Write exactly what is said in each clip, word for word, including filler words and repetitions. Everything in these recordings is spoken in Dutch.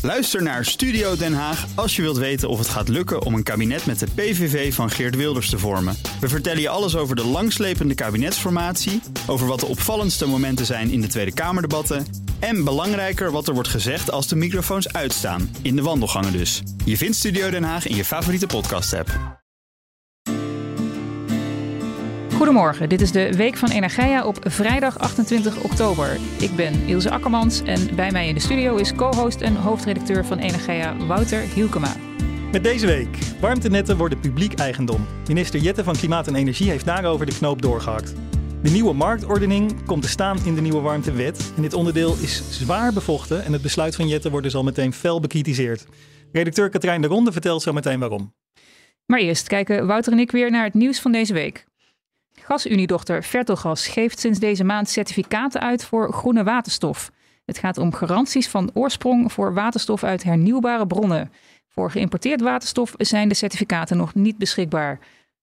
Luister naar Studio Den Haag als je wilt weten of het gaat lukken om een kabinet met de P V V van Geert Wilders te vormen. We vertellen je alles over de langslepende kabinetsformatie, over wat de opvallendste momenten zijn in de Tweede Kamerdebatten en belangrijker wat er wordt gezegd als de microfoons uitstaan, in de wandelgangen dus. Je vindt Studio Den Haag in je favoriete podcast-app. Goedemorgen, dit is de Week van Energia op vrijdag achtentwintig oktober. Ik ben Ilse Akkermans en bij mij in de studio is co-host en hoofdredacteur van Energia Wouter Hielkema. Met deze week. Warmtenetten worden publiek eigendom. Minister Jette van Klimaat en Energie heeft daarover de knoop doorgehakt. De nieuwe marktordening komt te staan in de nieuwe warmtewet. En dit onderdeel is zwaar bevochten en het besluit van Jette wordt dus al meteen fel bekritiseerd. Redacteur Katrijn de Ronde vertelt zo meteen waarom. Maar eerst kijken Wouter en ik weer naar het nieuws van deze week. Gasuniedochter Vertelgas geeft sinds deze maand certificaten uit voor groene waterstof. Het gaat om garanties van oorsprong voor waterstof uit hernieuwbare bronnen. Voor geïmporteerd waterstof zijn de certificaten nog niet beschikbaar.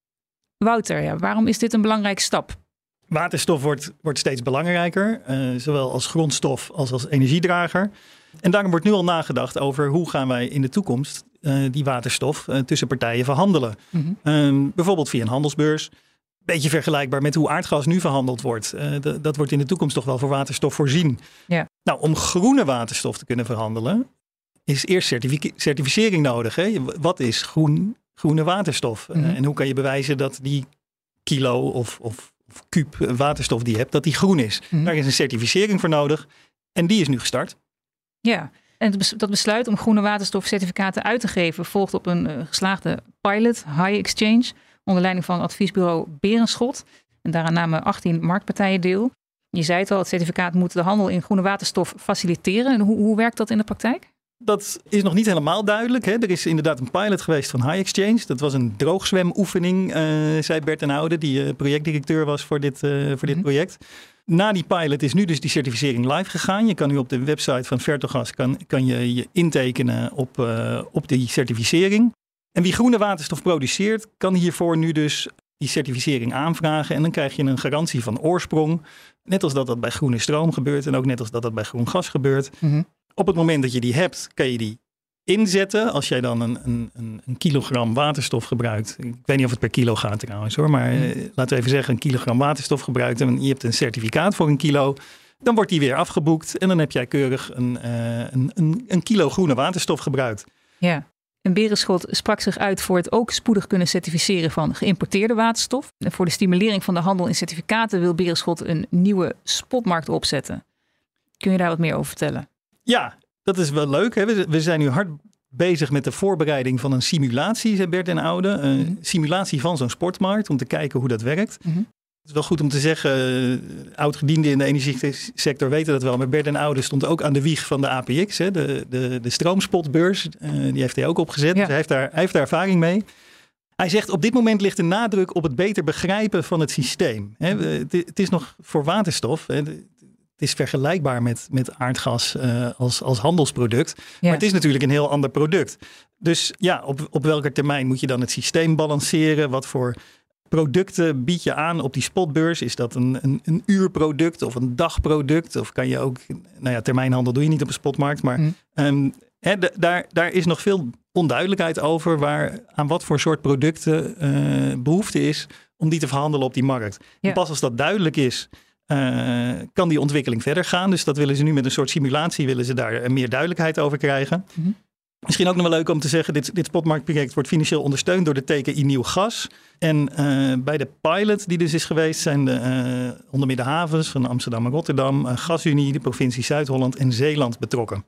Wouter, ja, waarom is dit een belangrijke stap? Waterstof wordt, wordt steeds belangrijker, uh, zowel als grondstof als als energiedrager. En daarom wordt nu al nagedacht over hoe gaan wij in de toekomst uh, die waterstof uh, tussen partijen verhandelen. Mm-hmm. Uh, bijvoorbeeld via een handelsbeurs. Beetje vergelijkbaar met hoe aardgas nu verhandeld wordt. Uh, d- dat wordt in de toekomst toch wel voor waterstof voorzien. Ja. Nou, om groene waterstof te kunnen verhandelen is eerst certific- certificering nodig. Hè? Wat is groen, groene waterstof? Mm-hmm. Uh, en hoe kan je bewijzen dat die kilo of, of, of kuub waterstof die je hebt, dat die groen is? Mm-hmm. Daar is een certificering voor nodig en die is nu gestart. Ja, en dat besluit om groene waterstofcertificaten uit te geven volgt op een uh, geslaagde pilot, High Exchange, onder leiding van adviesbureau Berenschot. En daaraan namen achttien marktpartijen deel. Je zei het al, het certificaat moet de handel in groene waterstof faciliteren. En hoe, hoe werkt dat in de praktijk? Dat is nog niet helemaal duidelijk. Hè. Er is inderdaad een pilot geweest van High Exchange. Dat was een droogzwemoefening, uh, zei Bert ten Oude, die uh, projectdirecteur was voor dit, uh, voor mm-hmm. dit project. Na die pilot is nu dus die certificering live gegaan. Je kan nu op de website van Vertelgas kan, kan je, je intekenen op, uh, op die certificering. En wie groene waterstof produceert, kan hiervoor nu dus die certificering aanvragen. En dan krijg je een garantie van oorsprong. Net als dat dat bij groene stroom gebeurt en ook net als dat dat bij groen gas gebeurt. Mm-hmm. Op het moment dat je die hebt, kan je die inzetten. Als jij dan een, een, een kilogram waterstof gebruikt. Ik weet niet of het per kilo gaat trouwens hoor. Maar mm-hmm. eh, laten we even zeggen een kilogram waterstof gebruikt. En je hebt een certificaat voor een kilo. Dan wordt die weer afgeboekt. En dan heb jij keurig een, uh, een, een, een kilo groene waterstof gebruikt. Ja. En Berenschot sprak zich uit voor het ook spoedig kunnen certificeren van geïmporteerde waterstof. En voor de stimulering van de handel in certificaten wil Berenschot een nieuwe spotmarkt opzetten. Kun je daar wat meer over vertellen? Ja, dat is wel leuk. Hè? We zijn nu hard bezig met de voorbereiding van een simulatie, zei Bert ten Oude. Een mm-hmm. simulatie van zo'n sportmarkt om te kijken hoe dat werkt. Mm-hmm. Het is wel goed om te zeggen, uh, oud-gedienden in de energiesector weten dat wel. Maar Bert ten Oude stond ook aan de wieg van de A P X, hè, de, de, de stroomspotbeurs. Uh, die heeft hij ook opgezet, ja. Dus hij heeft, daar, hij heeft daar ervaring mee. Hij zegt, op dit moment ligt de nadruk op het beter begrijpen van het systeem. Hè, het, het is nog voor waterstof, hè, het is vergelijkbaar met, met aardgas uh, als, als handelsproduct. Ja. Maar het is natuurlijk een heel ander product. Dus ja, op, op welke termijn moet je dan het systeem balanceren? Wat voor producten bied je aan op die spotbeurs? Is dat een, een, een uurproduct of een dagproduct? Of kan je ook, nou ja, termijnhandel doe je niet op een spotmarkt. Maar mm. um, he, d- daar, daar is nog veel onduidelijkheid over waar, aan wat voor soort producten uh, behoefte is om die te verhandelen op die markt. Ja. En pas als dat duidelijk is, uh, kan die ontwikkeling verder gaan. Dus dat willen ze nu met een soort simulatie, willen ze daar meer duidelijkheid over krijgen. Mm-hmm. Misschien ook nog wel leuk om te zeggen, dit, dit spotmarktproject wordt financieel ondersteund door de T K I Nieuw Gas. En uh, bij de pilot die dus is geweest zijn de, uh, onder meer de havens van Amsterdam en Rotterdam, uh, Gasunie, de provincie Zuid-Holland en Zeeland betrokken.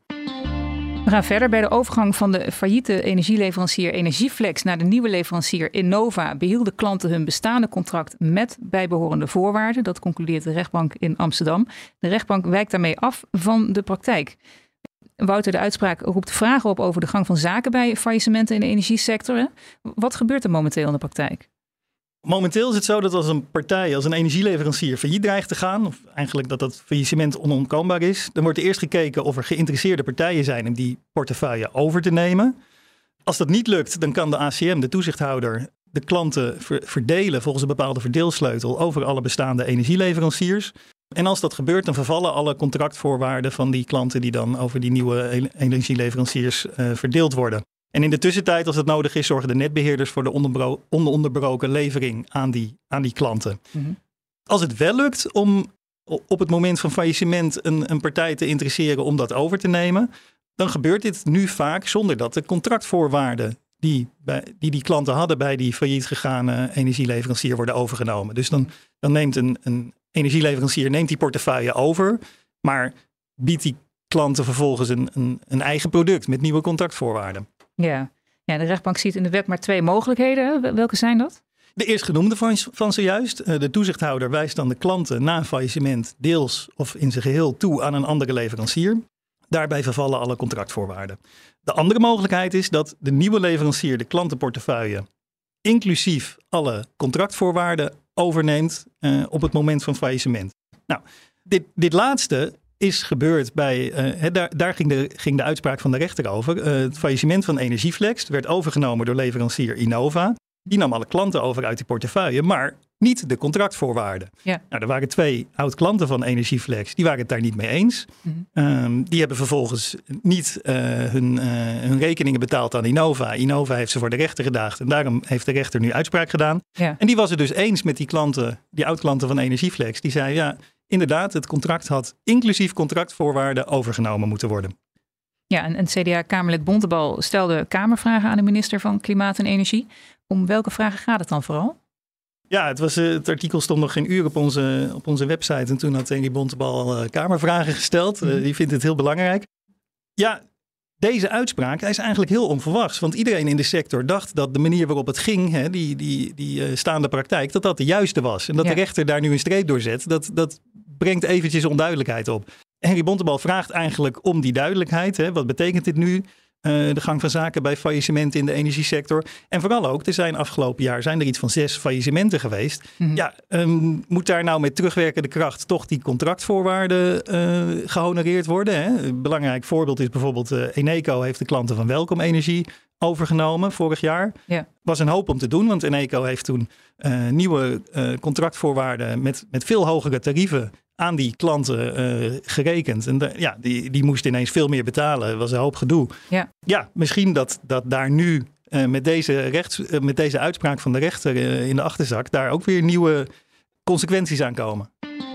We gaan verder. Bij de overgang van de failliete energieleverancier Energieflex naar de nieuwe leverancier Innova behielden klanten hun bestaande contract met bijbehorende voorwaarden. Dat concludeert de rechtbank in Amsterdam. De rechtbank wijkt daarmee af van de praktijk. Wouter, de uitspraak roept vragen op over de gang van zaken bij faillissementen in de energiesector. Hè? Wat gebeurt er momenteel in de praktijk? Momenteel is het zo dat als een partij, als een energieleverancier failliet dreigt te gaan, of eigenlijk dat dat faillissement onontkoombaar is, dan wordt er eerst gekeken of er geïnteresseerde partijen zijn om die portefeuille over te nemen. Als dat niet lukt, dan kan de A C M, de toezichthouder, de klanten ver- verdelen volgens een bepaalde verdeelsleutel over alle bestaande energieleveranciers. En als dat gebeurt, dan vervallen alle contractvoorwaarden van die klanten die dan over die nieuwe energieleveranciers uh, verdeeld worden. En in de tussentijd, als het nodig is, zorgen de netbeheerders voor de onderbro- ononderbroken levering aan die, aan die klanten. Mm-hmm. Als het wel lukt om op het moment van faillissement een, een partij te interesseren om dat over te nemen, dan gebeurt dit nu vaak zonder dat de contractvoorwaarden die bij, die, die klanten hadden bij die failliet gegane energieleverancier worden overgenomen. Dus dan, dan neemt een, een energieleverancier neemt die portefeuille over, maar biedt die klanten vervolgens een, een, een eigen product met nieuwe contractvoorwaarden. Ja. ja, de rechtbank ziet in de wet maar twee mogelijkheden. Welke zijn dat? De eerstgenoemde van, van zojuist. De toezichthouder wijst dan de klanten na een faillissement deels of in zijn geheel toe aan een andere leverancier. Daarbij vervallen alle contractvoorwaarden. De andere mogelijkheid is dat de nieuwe leverancier de klantenportefeuille inclusief alle contractvoorwaarden overneemt uh, op het moment van faillissement. Nou, dit, dit laatste is gebeurd bij, uh, he, daar, daar ging de, ging de uitspraak van de rechter over. Uh, het faillissement van Energieflex werd overgenomen door leverancier Innova. Die nam alle klanten over uit die portefeuille, maar niet de contractvoorwaarden. Ja. Nou, er waren twee oud-klanten van Energieflex, die waren het daar niet mee eens. Mm-hmm. Um, die hebben vervolgens niet uh, hun, uh, hun rekeningen betaald aan Innova. Innova heeft ze voor de rechter gedaagd en daarom heeft de rechter nu uitspraak gedaan. Ja. En die was het dus eens met die klanten, die oud-klanten van Energieflex. Die zei, ja, inderdaad, het contract had inclusief contractvoorwaarden overgenomen moeten worden. Ja, en, en C D A-Kamerlid Bontebal stelde Kamervragen aan de minister van Klimaat en Energie. Om welke vragen gaat het dan vooral? Ja, het, was, het artikel stond nog geen uur op onze, op onze website. En toen had Henry Bontebal uh, Kamervragen gesteld. Uh, die vindt het heel belangrijk. Ja, deze uitspraak hij is eigenlijk heel onverwachts. Want iedereen in de sector dacht dat de manier waarop het ging, hè, die, die, die uh, staande praktijk, dat dat de juiste was. En dat ja. de rechter daar nu een streep door zet, dat, dat brengt eventjes onduidelijkheid op. Henry Bontebal vraagt eigenlijk om die duidelijkheid. Hè. Wat betekent dit nu? Uh, de gang van zaken bij faillissementen in de energiesector. En vooral ook, er zijn afgelopen jaar zijn er iets van zes faillissementen geweest. Mm-hmm. Ja, um, moet daar nou met terugwerkende kracht toch die contractvoorwaarden uh, gehonoreerd worden? Hè? Een belangrijk voorbeeld is bijvoorbeeld uh, Eneco heeft de klanten van Welkom Energie overgenomen vorig jaar. Ja. Was een hoop om te doen, want Eneco heeft toen uh, nieuwe uh, contractvoorwaarden met, met veel hogere tarieven aan die klanten uh, gerekend. En de, ja, die, die moesten ineens veel meer betalen. Dat was een hoop gedoe. Ja, ja misschien dat, dat daar nu uh, met, deze rechts, uh, met deze uitspraak van de rechter uh, in de achterzak daar ook weer nieuwe consequenties aan komen.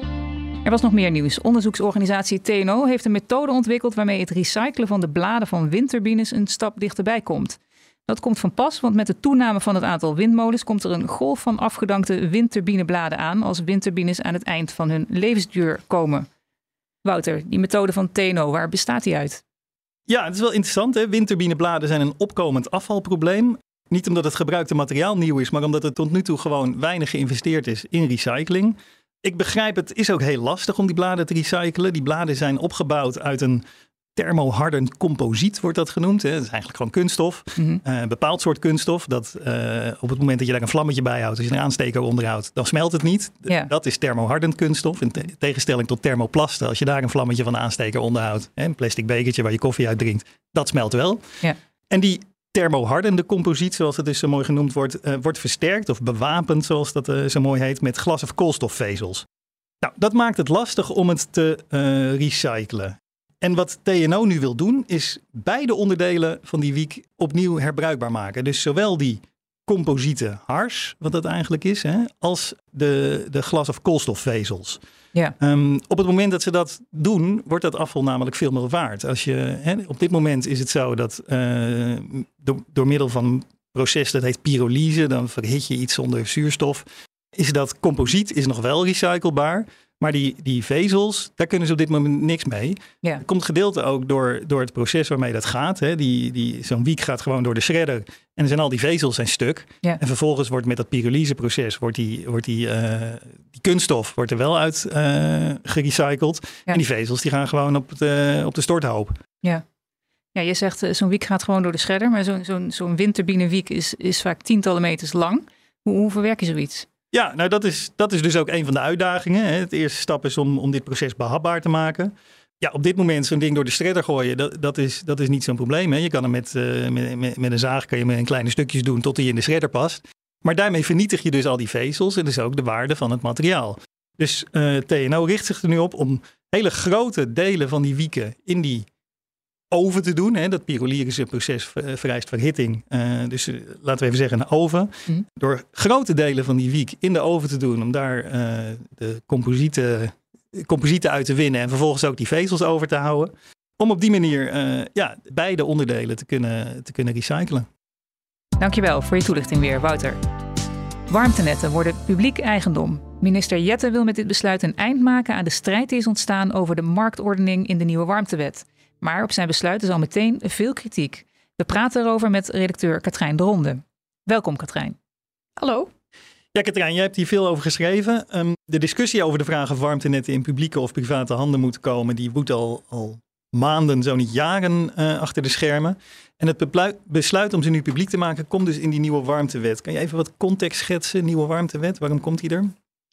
Er was nog meer nieuws. Onderzoeksorganisatie T N O heeft een methode ontwikkeld waarmee het recyclen van de bladen van windturbines een stap dichterbij komt. Dat komt van pas, want met de toename van het aantal windmolens komt er een golf van afgedankte windturbinebladen aan als windturbines aan het eind van hun levensduur komen. Wouter, die methode van T N O, waar bestaat die uit? Ja, het is wel interessant. Hè? Windturbinebladen zijn een opkomend afvalprobleem. Niet omdat het gebruikte materiaal nieuw is, maar omdat er tot nu toe gewoon weinig geïnvesteerd is in recycling. Ik begrijp, het is ook heel lastig om die bladen te recyclen. Die bladen zijn opgebouwd uit een thermohardend composiet, wordt dat genoemd. Hè. Dat is eigenlijk gewoon kunststof. Mm-hmm. Uh, een bepaald soort kunststof. Dat uh, op het moment dat je daar een vlammetje bij houdt, als je een aansteker onderhoudt, dan smelt het niet. Ja. Dat is thermohardend kunststof. In te- tegenstelling tot thermoplasten. Als je daar een vlammetje van de aansteker onderhoudt, hè, een plastic bekertje waar je koffie uit drinkt, dat smelt wel. Ja. En die thermohardende composiet, zoals het dus zo mooi genoemd wordt, uh, wordt versterkt of bewapend, zoals dat uh, zo mooi heet, met glas- of koolstofvezels. Nou, dat maakt het lastig om het te uh, recyclen. En wat T N O nu wil doen, is beide onderdelen van die wiek opnieuw herbruikbaar maken. Dus zowel die composiete hars, wat dat eigenlijk is, hè, als de, de glas- of koolstofvezels. Ja. Um, op het moment dat ze dat doen, wordt dat afval namelijk veel meer waard. Als je, hè, op dit moment is het zo dat uh, door, door middel van een proces dat heet pyrolyse, dan verhit je iets zonder zuurstof, is dat composiet is nog wel recyclebaar. Maar die, die vezels, daar kunnen ze op dit moment niks mee. Ja. Er komt gedeelte ook door, door het proces waarmee dat gaat. Hè. Die, die, zo'n wiek gaat gewoon door de shredder. En dan zijn al die vezels zijn stuk. Ja. En vervolgens wordt met dat pyrolyseproces wordt die, wordt die, uh, die kunststof wordt er wel uit uh, gerecycled. Ja. En die vezels die gaan gewoon op, de, op de storthoop. Ja. Ja, je zegt uh, zo'n wiek gaat gewoon door de shredder. Maar zo'n, zo'n, zo'n windturbinewiek is, is vaak tientallen meters lang. Hoe, hoe verwerk je zoiets? Ja, nou dat is, dat is dus ook een van de uitdagingen. Hè. Het eerste stap is om, om dit proces behapbaar te maken. Ja, op dit moment zo'n ding door de shredder gooien, dat, dat, is, dat is niet zo'n probleem. Hè. Je kan hem met, uh, met, met, met een zaag kan je hem in kleine stukjes doen tot hij in de shredder past. Maar daarmee vernietig je dus al die vezels en dus ook de waarde van het materiaal. Dus uh, T N O richt zich er nu op om hele grote delen van die wieken in die oven te doen. Hè. Dat pyrolytische proces vereist verhitting. Uh, dus uh, laten we even zeggen een oven. Mm. Door grote delen van die wiek in de oven te doen, om daar uh, de composieten, composieten uit te winnen en vervolgens ook die vezels over te houden. Om op die manier uh, ja, beide onderdelen te kunnen, te kunnen recyclen. Dankjewel voor je toelichting weer, Wouter. Warmtenetten worden publiek eigendom. Minister Jette wil met dit besluit een eind maken aan de strijd die is ontstaan over de marktordening in de nieuwe warmtewet. Maar op zijn besluit is al meteen veel kritiek. We praten erover met redacteur Katrijn de Ronde. Welkom, Katrijn. Hallo. Ja, Katrijn, jij hebt hier veel over geschreven. Um, de discussie over de vraag of warmtenetten in publieke of private handen moeten komen, die woedt al, al maanden, zo niet jaren uh, achter de schermen. En het bepluit, besluit om ze nu publiek te maken komt dus in die nieuwe warmtewet. Kan je even wat context schetsen, nieuwe warmtewet? Waarom komt die er?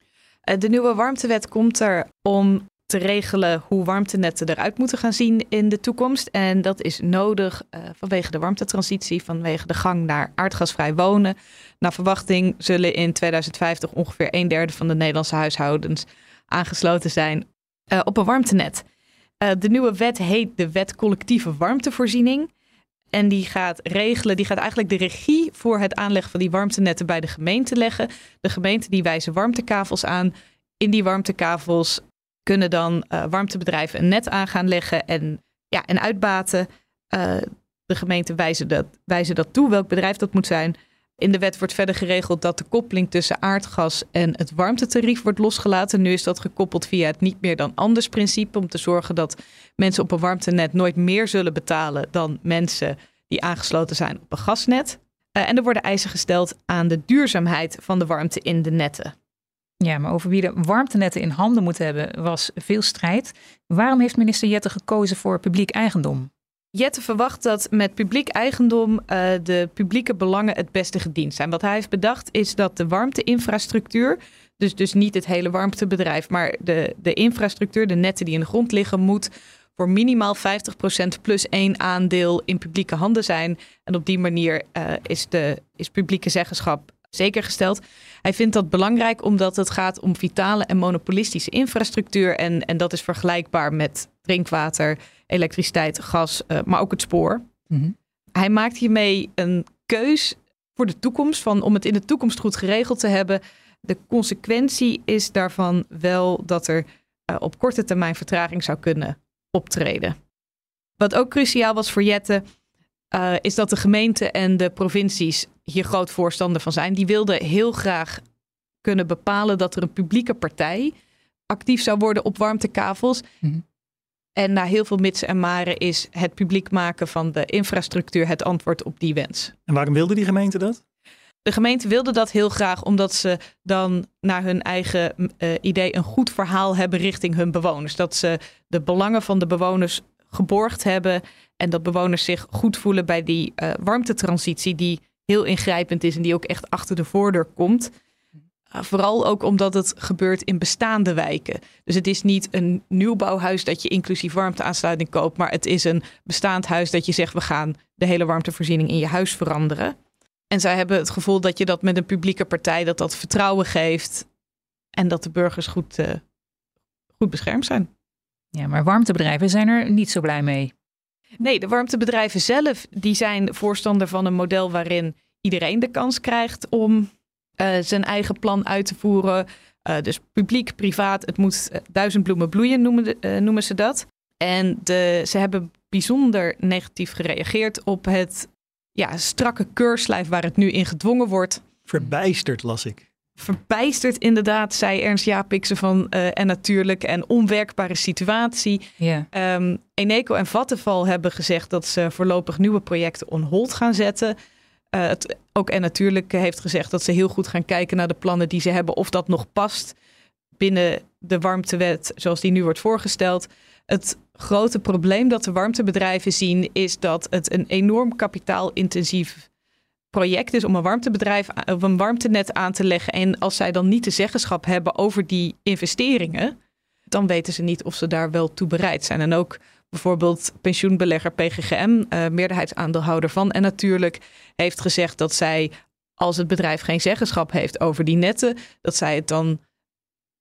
De nieuwe warmtewet komt er om te regelen hoe warmtenetten eruit moeten gaan zien in de toekomst. En dat is nodig uh, vanwege de warmtetransitie, vanwege de gang naar aardgasvrij wonen. Naar verwachting zullen in tweeduizend vijftig ongeveer een derde van de Nederlandse huishoudens aangesloten zijn uh, op een warmtenet. Uh, de nieuwe wet heet de Wet Collectieve Warmtevoorziening. En die gaat regelen, die gaat eigenlijk de regie voor het aanleggen van die warmtenetten bij de gemeente leggen. De gemeente die wijzen warmtekavels aan. In die warmtekavels kunnen dan uh, warmtebedrijven een net aan gaan leggen en, ja, en uitbaten. Uh, de gemeenten wijzen dat, wijzen dat toe, welk bedrijf dat moet zijn. In de wet wordt verder geregeld dat de koppeling tussen aardgas en het warmtetarief wordt losgelaten. Nu is dat gekoppeld via het niet meer dan anders principe, om te zorgen dat mensen op een warmtenet nooit meer zullen betalen dan mensen die aangesloten zijn op een gasnet. Uh, en er worden eisen gesteld aan de duurzaamheid van de warmte in de netten. Ja, maar over wie de warmtenetten in handen moet hebben was veel strijd. Waarom heeft minister Jette gekozen voor publiek eigendom? Jette verwacht dat met publiek eigendom uh, de publieke belangen het beste gediend zijn. Wat hij heeft bedacht is dat de warmteinfrastructuur, dus, dus niet het hele warmtebedrijf, maar de, de infrastructuur, de netten die in de grond liggen, moet voor minimaal vijftig procent plus één aandeel in publieke handen zijn. En op die manier uh, is, de, is publieke zeggenschap zeker gesteld. Hij vindt dat belangrijk omdat het gaat om vitale en monopolistische infrastructuur. En, en dat is vergelijkbaar met drinkwater, elektriciteit, gas, uh, maar ook het spoor. Mm-hmm. Hij maakt hiermee een keus voor de toekomst, van, om het in de toekomst goed geregeld te hebben. De consequentie is daarvan wel dat er uh, op korte termijn vertraging zou kunnen optreden. Wat ook cruciaal was voor Jette, Uh, is dat de gemeenten en de provincies hier groot voorstander van zijn. Die wilden heel graag kunnen bepalen dat er een publieke partij actief zou worden op warmtekavels. Mm-hmm. En na heel veel mitsen en maren is het publiek maken van de infrastructuur het antwoord op die wens. En waarom wilde die gemeente dat? De gemeente wilde dat heel graag omdat ze dan naar hun eigen uh, idee een goed verhaal hebben richting hun bewoners. Dat ze de belangen van de bewoners geborgd hebben en dat bewoners zich goed voelen bij die uh, warmtetransitie die heel ingrijpend is en die ook echt achter de voordeur komt. Uh, vooral ook omdat het gebeurt in bestaande wijken. Dus het is niet een nieuwbouwhuis dat je inclusief warmteaansluiting koopt, maar het is een bestaand huis dat je zegt we gaan de hele warmtevoorziening in je huis veranderen. En zij hebben het gevoel dat je dat met een publieke partij, dat dat vertrouwen geeft en dat de burgers goed, uh, goed beschermd zijn. Ja, maar warmtebedrijven zijn er niet zo blij mee. Nee, de warmtebedrijven zelf die zijn voorstander van een model waarin iedereen de kans krijgt om uh, zijn eigen plan uit te voeren. Uh, dus publiek, privaat, het moet uh, duizend bloemen bloeien noemen, de, uh, noemen ze dat. En de, ze hebben bijzonder negatief gereageerd op het ja, strakke keurslijf waar het nu in gedwongen wordt. Verbijsterd las ik. Verbijsterd inderdaad, zei Ernst Japikse van uh, en natuurlijk en onwerkbare situatie. Yeah. Um, Eneco en Vattenfall hebben gezegd dat ze voorlopig nieuwe projecten on hold gaan zetten. Uh, het, ook en natuurlijk heeft gezegd dat ze heel goed gaan kijken naar de plannen die ze hebben, of dat nog past binnen de warmtewet zoals die nu wordt voorgesteld. Het grote probleem dat de warmtebedrijven zien is dat het een enorm kapitaalintensief project is om een warmtebedrijf of een warmtenet aan te leggen. En als zij dan niet de zeggenschap hebben over die investeringen, dan weten ze niet of ze daar wel toe bereid zijn. En ook bijvoorbeeld pensioenbelegger P G G M, uh, meerderheidsaandeelhouder van en natuurlijk, heeft gezegd dat zij, als het bedrijf geen zeggenschap heeft over die netten, dat zij het dan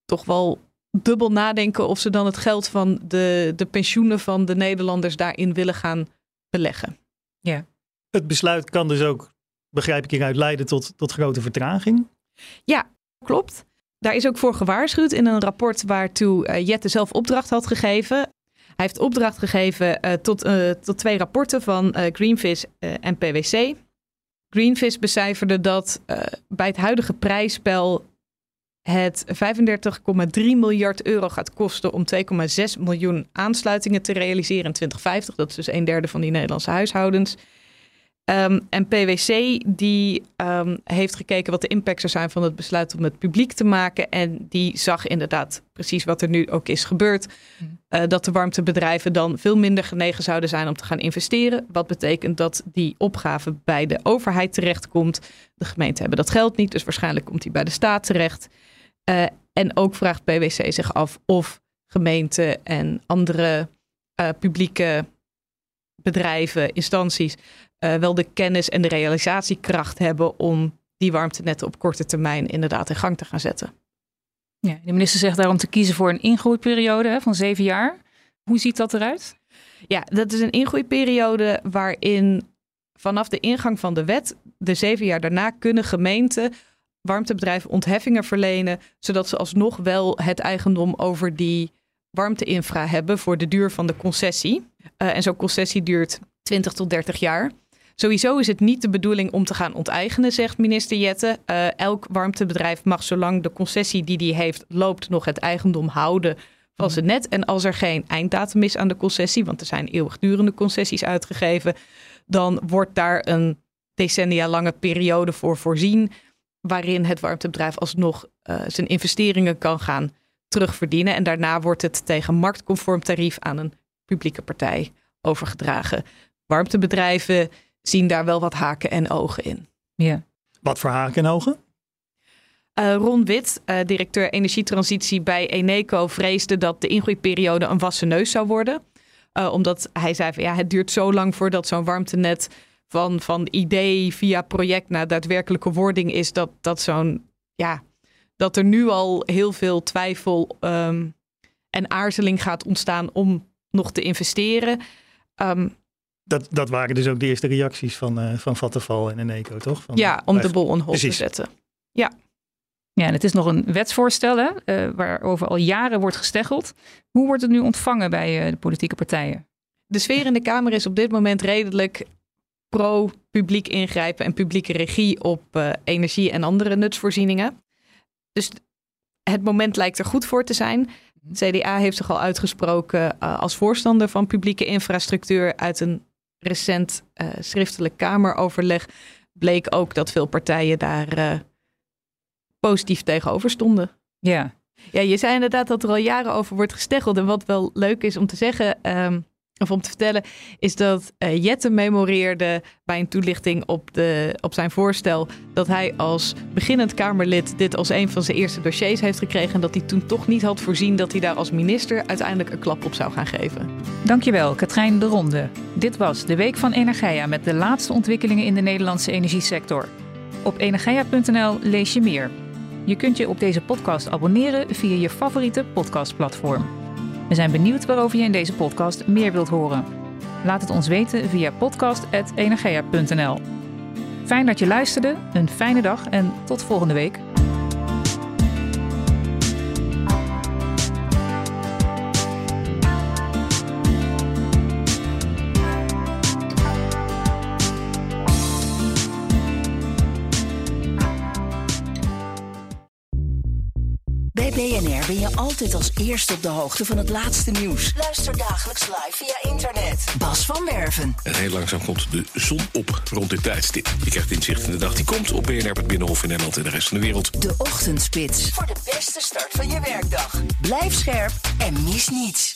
toch wel dubbel nadenken of ze dan het geld van de, de pensioenen van de Nederlanders daarin willen gaan beleggen. Ja. Het besluit kan dus ook, begrijp ik hieruit, leiden tot, tot grote vertraging. Ja, klopt. Daar is ook voor gewaarschuwd in een rapport waartoe uh, Jette zelf opdracht had gegeven. Hij heeft opdracht gegeven uh, tot, uh, tot twee rapporten van uh, Greenpeace uh, en P W C. Greenpeace becijferde dat uh, bij het huidige prijsspel het vijfendertig komma drie miljard euro gaat kosten om twee komma zes miljoen aansluitingen te realiseren in twintig vijftig. Dat is dus een derde van die Nederlandse huishoudens. Um, en P W C die um, heeft gekeken wat de impacts er zijn van het besluit om het publiek te maken. En die zag inderdaad precies wat er nu ook is gebeurd. Mm. Uh, dat de warmtebedrijven dan veel minder genegen zouden zijn om te gaan investeren. Wat betekent dat die opgave bij de overheid terechtkomt. De gemeenten hebben dat geld niet, dus waarschijnlijk komt die bij de staat terecht. Uh, en ook vraagt P W C zich af of gemeenten en andere uh, publieke bedrijven, instanties, Uh, wel de kennis en de realisatiekracht hebben om die warmtenetten op korte termijn inderdaad in gang te gaan zetten. Ja, de minister zegt daarom te kiezen voor een ingroeiperiode hè, van zeven jaar. Hoe ziet dat eruit? Ja, dat is een ingroeiperiode waarin vanaf de ingang van de wet, de zeven jaar daarna, kunnen gemeenten warmtebedrijven ontheffingen verlenen, zodat ze alsnog wel het eigendom over die warmteinfra hebben voor de duur van de concessie. Uh, en zo'n concessie duurt twintig tot dertig jaar. Sowieso is het niet de bedoeling om te gaan onteigenen, zegt minister Jette. Uh, elk warmtebedrijf mag, zolang de concessie die die heeft loopt, nog het eigendom houden van zijn net. En als er geen einddatum is aan de concessie, want er zijn eeuwigdurende concessies uitgegeven, dan wordt daar een decennia lange periode voor voorzien, waarin het warmtebedrijf alsnog uh, zijn investeringen kan gaan terugverdienen. En daarna wordt het tegen marktconform tarief aan een publieke partij overgedragen. Warmtebedrijven zien daar wel wat haken en ogen in. Ja. Wat voor haken en ogen? Uh, Ron Wit, uh, directeur energietransitie bij Eneco, vreesde dat de ingroeiperiode een wassen neus zou worden. Uh, omdat hij zei van ja, het duurt zo lang voordat zo'n warmtenet van, van idee via project naar daadwerkelijke wording is, dat, dat zo'n ja, dat er nu al heel veel twijfel um, en aarzeling gaat ontstaan om nog te investeren. Um, Dat, dat waren dus ook de eerste reacties van, uh, van Vattenfall en Eneco, toch? Van, ja, om de bol on hold precies. te zetten. Ja. Ja, en het is nog een wetsvoorstel hè, uh, waarover al jaren wordt gesteggeld. Hoe wordt het nu ontvangen bij uh, de politieke partijen? De sfeer in de Kamer is op dit moment redelijk pro-publiek ingrijpen en publieke regie op uh, energie en andere nutsvoorzieningen. Dus het moment lijkt er goed voor te zijn. Het C D A heeft zich al uitgesproken uh, als voorstander van publieke infrastructuur. Uit een recent uh, schriftelijk Kameroverleg bleek ook dat veel partijen daar uh, positief tegenover stonden. Ja. Ja, je zei inderdaad dat er al jaren over wordt gesteggeld. En wat wel leuk is om te zeggen, um, of om te vertellen, is dat uh, Jette memoreerde bij een toelichting op, de, op zijn voorstel dat hij als beginnend Kamerlid dit als een van zijn eerste dossiers heeft gekregen en dat hij toen toch niet had voorzien dat hij daar als minister uiteindelijk een klap op zou gaan geven. Dankjewel, Katrijn de Ronde. Dit was de Week van Energeia met de laatste ontwikkelingen in de Nederlandse energiesector. Op energeia punt n l lees je meer. Je kunt je op deze podcast abonneren via je favoriete podcastplatform. We zijn benieuwd waarover je in deze podcast meer wilt horen. Laat het ons weten via podcast punt energeia punt n l. Fijn dat je luisterde, een fijne dag en tot volgende week. Bij B N R ben je altijd als eerste op de hoogte van het laatste nieuws. Luister dagelijks live via internet. Bas van Werven. En heel langzaam komt de zon op rond dit tijdstip. Je krijgt inzicht in de dag die komt op B N R, het Binnenhof in Nederland en de rest van de wereld. De Ochtendspits. Voor de beste start van je werkdag. Blijf scherp en mis niets.